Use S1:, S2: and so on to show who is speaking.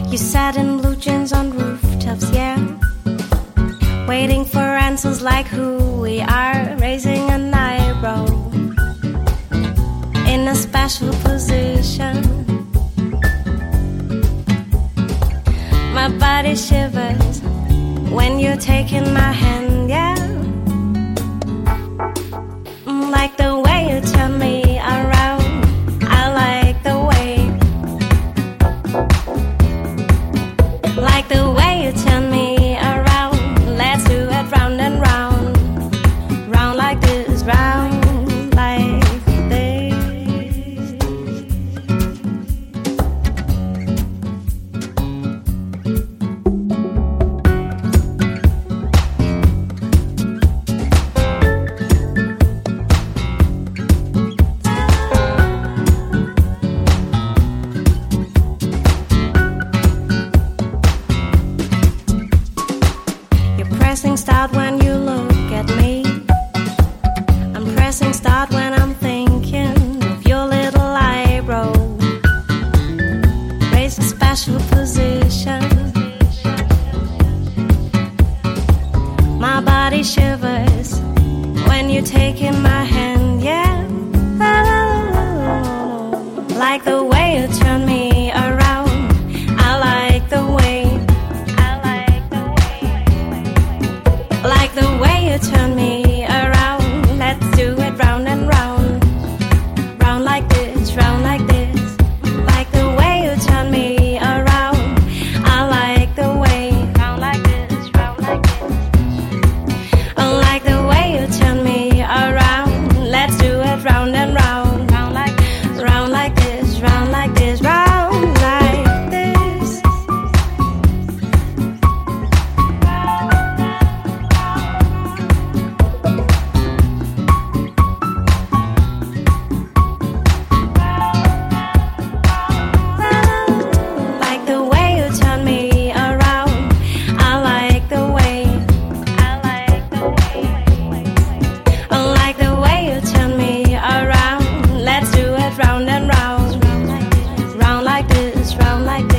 S1: You sat in blue jeans on rooftops, yeah, waiting for answers like who we are, raising an eyebrow in a special position. My body shivers when you're taking my hand, yeah. Like the way you turn me around, I like the way. Like the way you turn me around, let's do it round and round. Round like this, round like this. Pressing start when you look at me. I'm pressing start when I'm thinking of your little eyebrow. Raise a special position. My body shivers when you're taking my hand, yeah. Oh, like the way you turn me around, I like the way. Like the way you turn me around, let's do it round and round. Round like this, round like this. Like the way you turn me around, I like the way. Round like this, round like this. Like the way you turn me around, let's do it round and round. Round like this, round like this, round like this, round like this. Like the way you turn me around, I like the way. I like the way. Like the way you turn me around, let's do it round and round. Round like this, round like this.